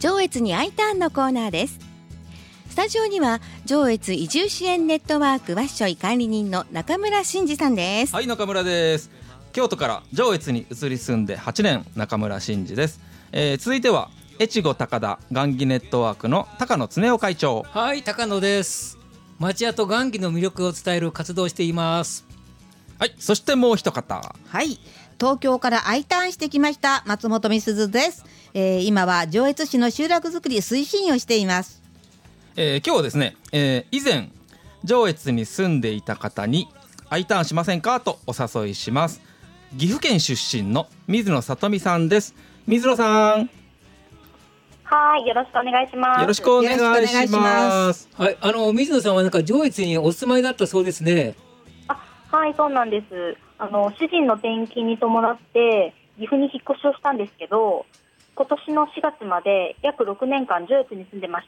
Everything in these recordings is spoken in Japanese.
上越に I ターンのコーナーです。スタジオには上越移住支援ネットワークワッショイ管理人の中村真嗣さんです。 はい、中村です。京都から上越に移り住んで8年、中村真嗣です。続いては越後高田玩具ネットワークの高野恒夫会長。 はい、高野です。町屋と玩具の魅力を伝える活動をしています。 はい、そしてもう一方。 はい、東京から I ターンしてきました松本美鈴です。今は上越市の集落づくり推進をしています。 今日はですね、以前上越に住んでいた方に I ターンしませんかとお誘いします。岐阜県出身の水野さとみさんです。水野さん、 はい、よろしくお願いします。 よろしくお願いします。 はい、水野さんはなんか上越にお住まいだったそうですね。 はい、そうなんです。主人の転勤に伴って岐阜に引っ越しをしたんですけど、今年の4月まで約6年間上越に住んでました。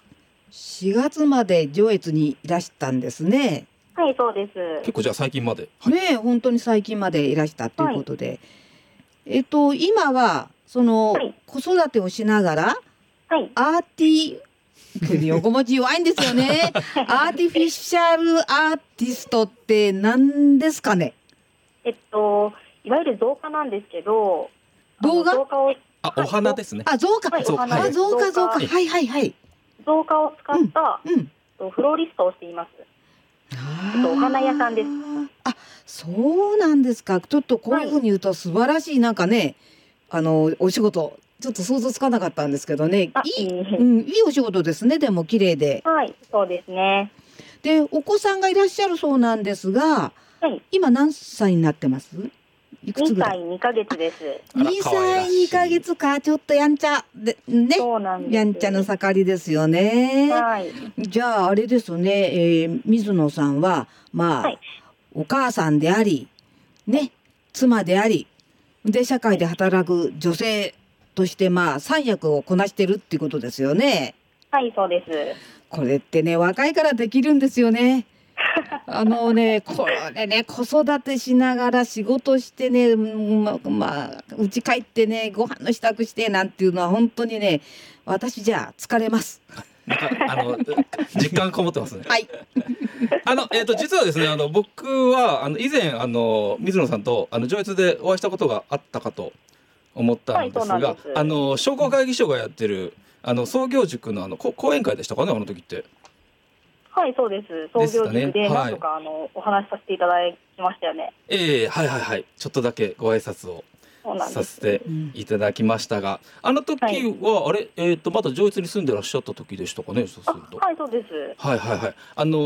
4月まで上越にいらしたんですね。 はい、そうです。 結構じゃあ最近まで、 ね、本当に最近までいらしたということで、今はその、子育てをしながら、アーティ横文字弱いんですよね。アーティフィシャルアーティストって何ですかね。 いわゆる造花なんですけど、 動画？ お花ですね。 造花。造花。はいはいはい。 造花を使った、フローリストをしています。お花屋さんです。 そうなんですか。ちょっとこういうふうに言うと素晴らしいなんかね、お仕事ちょっと想像つかなかったんですけどね。いいお仕事ですね。でも綺麗で。 はい、そうですね。 で、お子さんがいらっしゃるそうなんですが、今何歳になってます？いくつぐらい ？2歳2ヶ月です。 2歳2ヶ月か、ちょっとやんちゃでね。 そうなんです。 やんちゃの盛りですよね。じゃああれですね、水野さんはお母さんでありね、妻でありで社会で働く女性として三役をこなしてるっていうことですよね。 はい、そうです。 これってね、若いからできるんですよね。これね、子育てしながら仕事してね、家帰ってね、ご飯の支度してなんていうのは本当にね、私じゃ疲れます。 実感こもってますね。 はい。 実はですね、僕は以前水野さんと上越でお会いしたことがあったかと思ったんですが、商工会議所がやってる創業塾の講演会でしたかね、あの時って。はい、 そうです。創業塾で何とかお話しさせていただきましたよね。 はいはいはい。ちょっとだけご挨拶をさせていただきましたが、あの時はまだ上越に住んでらっしゃった時でしたかね。そうすると。 はい、そうです。 はいはいはい。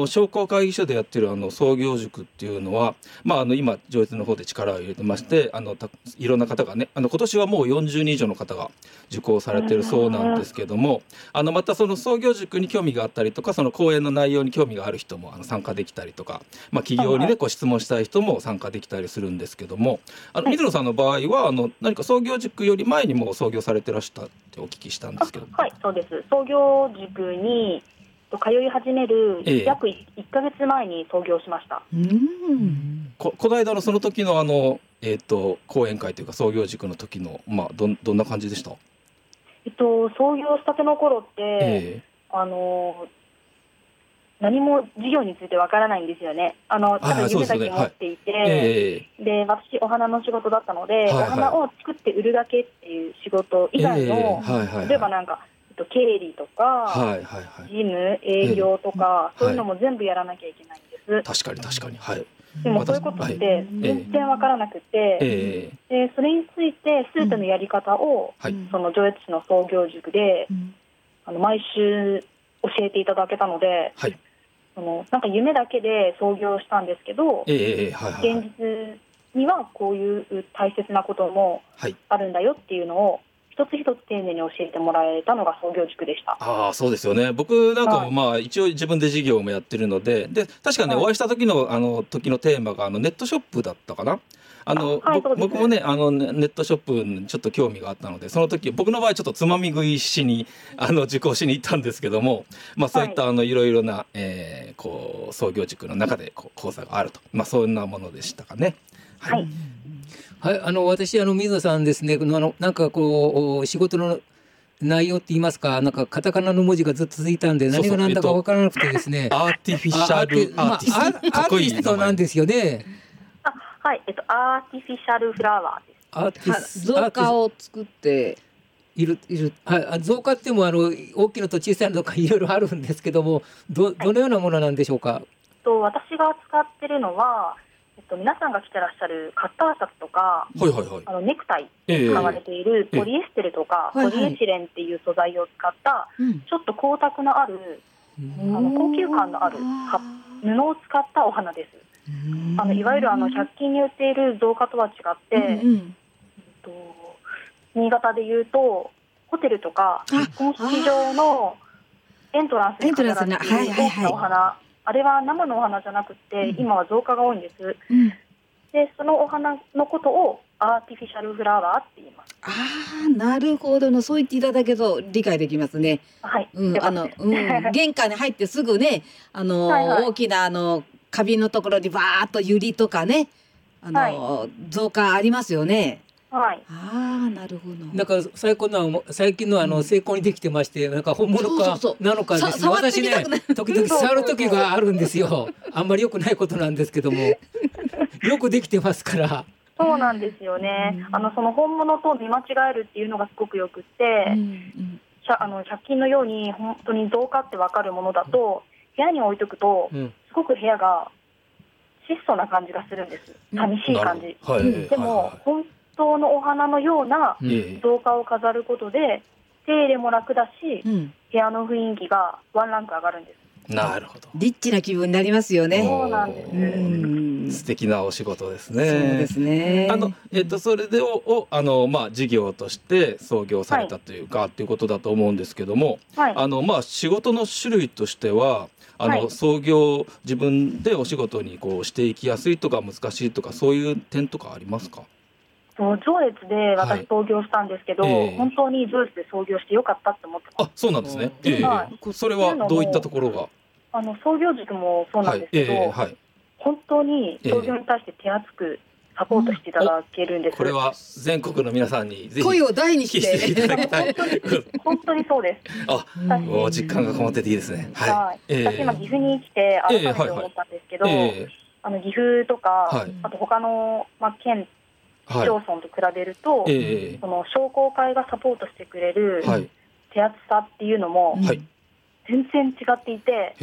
商工会議所でやってる創業塾っていうのは、今上越の方で力を入れてまして、いろんな方がね、今年はもう40人以上の方が受講されてるそうなんですけども、またその創業塾に興味があったりとか、その講演の内容に興味がある人も参加できたりとか、企業にね質問したい人も参加できたりするんですけども、水野さんの場合は何か創業塾より前にもう創業されてらしたってお聞きしたんですけど。 はい、そうです。創業塾に通い始める約1ヶ月前に創業しました。 この間のその時の講演会というか創業塾の時のどんな感じでした？ 創業したての頃って、何も事業についてわからないんですよね。ただ夢だけ持っていて、で私お花の仕事だったので、お花を作って売るだけっていう仕事以外の、例えばなんか経理とか、事務営業とか、そういうのも全部やらなきゃいけないんです。 確かに、はい。 でもそういうことって全然わからなくて、でそれについて全てのやり方を、その上越市の創業塾で、毎週教えていただけたので、なんか夢だけで創業したんですけど、現実にはこういう大切なこともあるんだよっていうのを一つ一つ丁寧に教えてもらえたのが創業塾でした。 そうですよね。僕なんかも一応自分で事業もやってるので、確かね、お会いした時のテーマがネットショップだったかな。僕もねネットショップにちょっと興味があったので、その時僕の場合ちょっとつまみ食いしに受講しに行ったんですけども、そういったいろいろな、創業塾の中で講座があると、そんなものでしたかね。 はいはい、私水野さんですね、なんか仕事の内容って言いますか、なんかカタカナの文字がずっと続いたんで何が何だか分からなくてですね、 アーティフィシャルアーティスト、 アーティストなんですよね。 はい、アーティフィシャルフラワーです。 アーティス造花を作っている、はい、造花っても大きいのと小さいのとかいろいろあるんですけども、どのようなものなんでしょうか。 私が使ってるのは、皆さんが着てらっしゃるカッターシャツとか、ネクタイに使われているポリエステルとか、ポリエチレンっていう素材を使った、ちょっと光沢のある、高級感のある布を使ったお花です。いわゆる100均に売っている造花とは違って、新潟でいうとホテルとか結婚式場のエントランスに飾られている大きなお花、あれは生のお花じゃなくて、今は造花が多いんです、でそのお花のことをアーティフィシャルフラワーって言います。 なるほどの、そう言っていただけると理解できますね。 はい、 玄関に入ってすぐね、大きな花瓶のところにバーッとユリとかね、造花ありますよね。 はい、 なるほど。 なんか最近の成功にできてまして、なんか本物かなのかですね。私ね、時々触る時があるんですよ。あんまり良くないことなんですけども、よくできてますから。 そうなんですよね。その本物と見間違えるっていうのがすごくよくって、100均のように本当に造花って分かるものだと、部屋に置いとくと、すごく部屋が質素な感じがするんです。寂しい感じ。でも本当のお花のような造花を飾ることで手入れも楽だし、部屋の雰囲気がワンランク上がるんです。 なるほど。 リッチな気分になりますよね。 そうなんです。 素敵なお仕事ですね。 そうですね。 それで事業として創業されたというか、っていうことだと思うんですけども、仕事の種類としては創業自分でお仕事にしていきやすいとか難しいとか、そういう点とかありますか。 上越で私創業したんですけど、本当に上越で創業してよかったって思ってます。 そうなんですね。それはどういったところが。 創業塾もそうなんですけど、本当に創業に対して手厚くサポートしていただけるんです。 これは全国の皆さんにぜひ声を大にしていただきたい。 本当にそうです。 実感がこもってていいですね。 私今岐阜に来て改めて思ったんですけど、岐阜とか、あと他の県市町村と比べると、その商工会がサポートしてくれる手厚さっていうのも全然違っていて、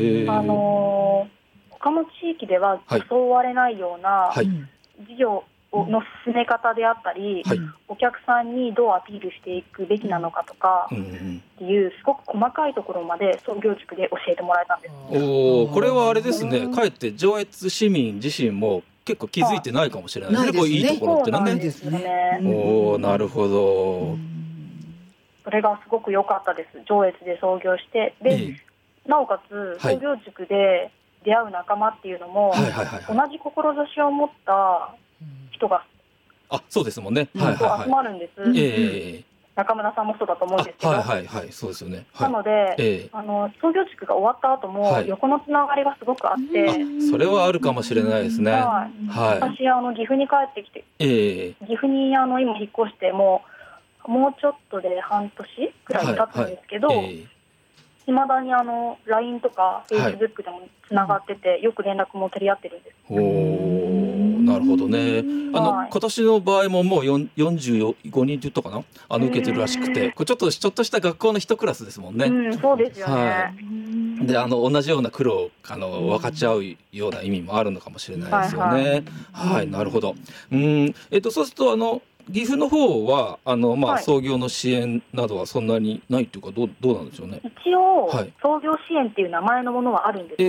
他の地域ではそうわれないような事業の進め方であったり、お客さんにどうアピールしていくべきなのかとかっていうすごく細かいところまで創業塾で教えてもらえたんです。 これはあれですね、かえって上越市民自身も結構気づいてないかもしれないですね。いいところってなんですね。 なるほど。 それがすごく良かったです。上越で創業して、で、なおかつ創業塾で出会う仲間っていうのも同じ志を持った人がそうですもんね。 集まるんです。中村さんもそうだと思うんですけど、 そうですよね。 なので、創業塾が終わった後も横のつながりがすごくあって、 それはあるかもしれないですね。 私岐阜に帰ってきて、岐阜に今引っ越してもうちょっとで半年くらい経つんですけど、いまだにLINE とか Facebook でもつながってて、よく連絡も取り合ってるんです。 なるほどね。今年の場合ももう45人って言ったかな、受けてるらしくて、ちょっとした学校の一クラスですもんね。 そうですよね。 で同じような苦労を分かち合うような意味もあるのかもしれないですよね。なるほど。そうすると岐阜の方は創業の支援などはそんなにないというか、どうなんでしょうね。 一応、創業支援っていう名前のものはあるんです。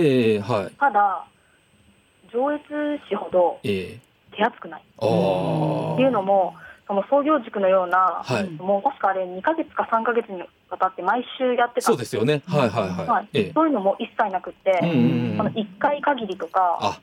ただ上越市ほど手厚くないっていうのも、その創業塾のような、もう確かあれ2ヶ月か3ヶ月にわたって毎週やってたんです。 そうですよね。 そういうのも一切なくって1回限りとか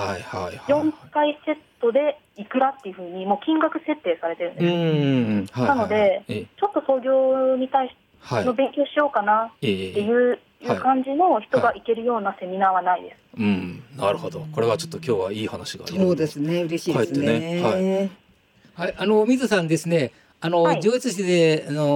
4回セットでいくらっていうふうにもう金額設定されてるんです。なのでちょっと創業に対しての勉強しようかなっていう感じの人が行けるようなセミナーはないです。 なるほど。これはちょっと今日はいい話がそうですね、嬉しいですね。 水さんですね、上越市で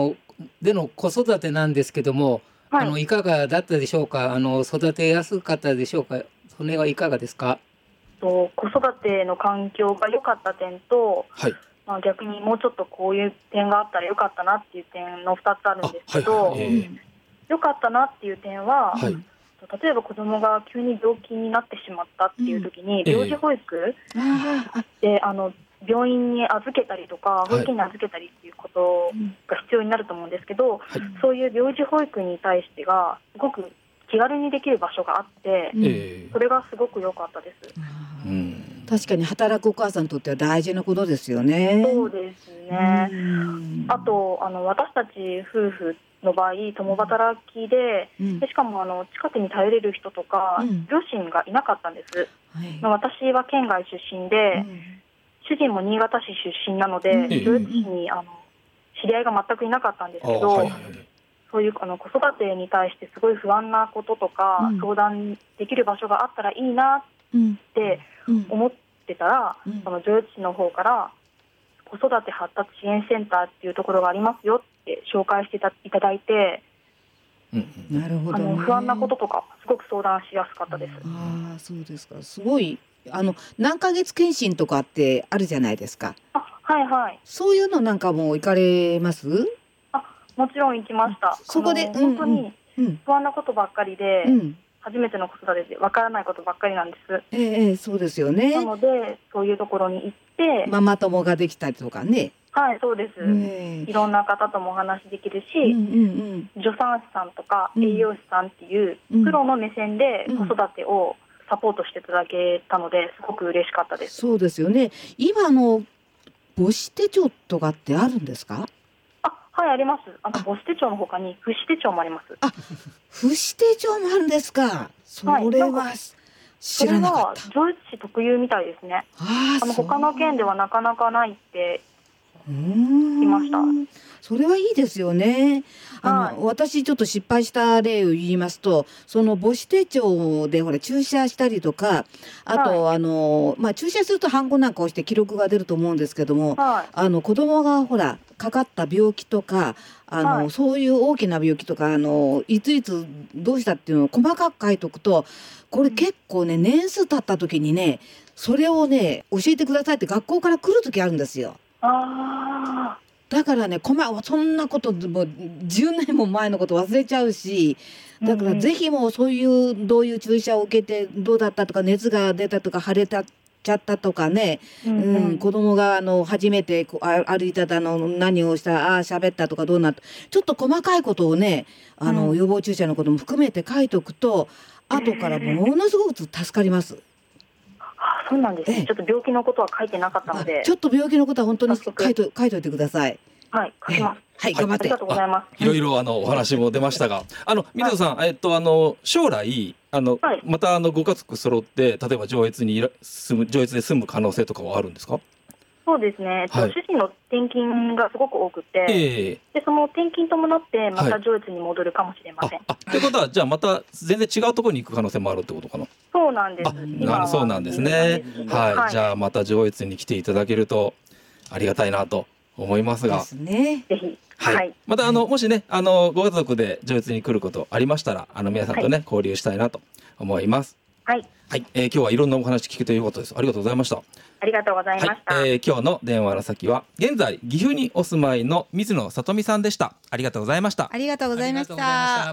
での子育てなんですけども、いかがだったでしょうか。育てやすかったでしょうか。それはいかがですか。 子育ての環境が良かった点と、逆にもうちょっとこういう点があったら良かったなっていう点の2つあるんですけど、良かったなっていう点は、例えば子供が急に病気になってしまったっていう時に、病児保育で病院に預けたりとか保育園に預けたりっていうことが必要になると思うんですけど、そういう病児保育に対してがすごく気軽にできる場所があって、それがすごごく良かったです。 確かに働くお母さんにとっては大事なことですよね。 そうですね。あと私たち夫婦の場合共働きで、しかも近くに頼れる人とか、両親がいなかったんです、私は県外出身で、主人も新潟市出身なので、上越市に知り合いが全くいなかったんですけど、そういう子育てに対してすごい不安なこととか、相談できる場所があったらいいなって思ってたら、その上越市の方から子育て発達支援センターっていうところがありますよって紹介していただいて、 なるほどね。 不安なこととかすごく相談しやすかったです。 そうですか。すごい何ヶ月検診とかってあるじゃないですか。そういうのなんかも行かれます？ もちろん行きました。そこで本当に不安なことばっかりで、初めての子育てでわからないことばっかりなんです。そうですよね。 なのでそういうところに行ってママ友ができたりとかね。 そうです、いろんな方ともお話できるし、助産師さんとか栄養士さんっていうプロの目線で子育てをサポートしていただけたのですごく嬉しかったです。 そうですよね。今母子手帳とかってあるんですか？ あります。母子手帳の他に父子手帳もあります。 父子手帳もあるんですか？それは知らなかった。 それは上越市特有みたいですね。他の県ではなかなかないって言いました。 それはいいですよね。私ちょっと失敗した例を言いますと、その母子手帳で注射したりとか、あと、注射するとハンコなんかをして記録が出ると思うんですけども、子供がかかった病気とかそういう大きな病気とかいついつどうしたっていうのを細かく書いておくと、これ結構ね、年数経った時にね、それをね教えてくださいって学校から来る時あるんですよ。だからね、そんなこともう10年も前のこと忘れちゃうし、だからぜひもうそういうどういう注射を受けてどうだったとか、熱が出たとか腫れちゃったとかね、子供が初めて歩いた何をした喋ったとかどうなった、ちょっと細かいことをね予防注射のことも含めて書いておくと、後からものすごく助かります。 そうなんですね。ちょっと病気のことは書いてなかったので、 ちょっと病気のことは本当に書いといてください。 書きます。 頑張って。 ありがとうございます。 いろいろお話も出ましたが、水野さん、将来またご家族揃って例えば上越で住む可能性とかはあるんですか？ そうですね。主人の転勤がすごく多くて、でその転勤伴ってまた上越に戻るかもしれません。 ということはじゃあまた全然違うところに行く可能性もあるってことかな？ そうなんです。 そうなんですね。じゃあまた上越に来ていただけるとありがたいなと思いますが。 ですね。 ぜひ。 またもしねご家族で上越に来ることありましたら皆さんとね交流したいなと思います。今日はいろんなお話聞くということです。ありがとうございました。 ありがとうございました。 今日の電話の先は現在岐阜にお住まいの水野さとみさんでした。ありがとうございました。 ありがとうございました。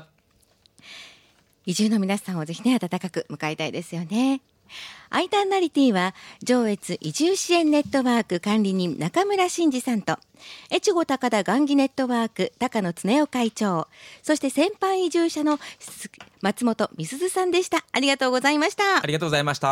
移住の皆さんをぜひね温かく迎えたいですよね。アイタンナリティは上越移住支援ネットワーク管理人中村真二さんと越後高田雁木ネットワーク高野恒夫会長、そして先輩移住者の松本美鈴さんでした。ありがとうございました。 ありがとうございました。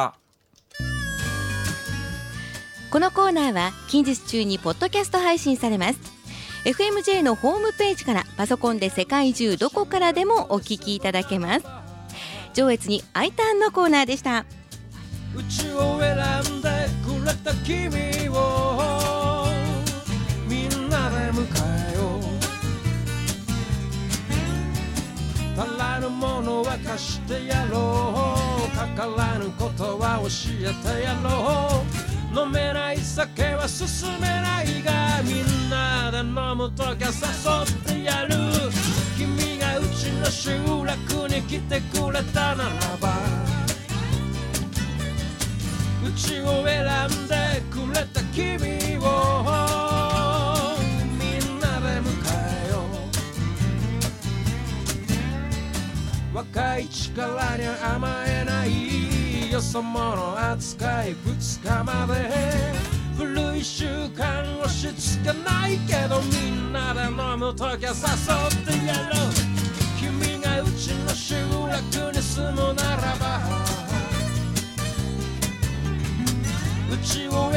このコーナーは近日中にポッドキャスト配信されます。 FMJ のホームページからパソコンで世界中どこからでもお聞きいただけます。上越に I ターンのコーナーでした。 うちを選んでくれた君をみんなで迎えよう。足らぬものは貸してやろう。かからぬことは教えてやろう。 飲めない酒は進めないがみんなで飲むときは誘ってやる君がうちの集落に来てくれたならばうちを選んでくれた君をみんなで迎えよう若い力に甘えないよそ者扱い2日まで古い習慣押し付けないけどみんなで飲むときは誘ってやろう君がうちの集落に住むならばうちを選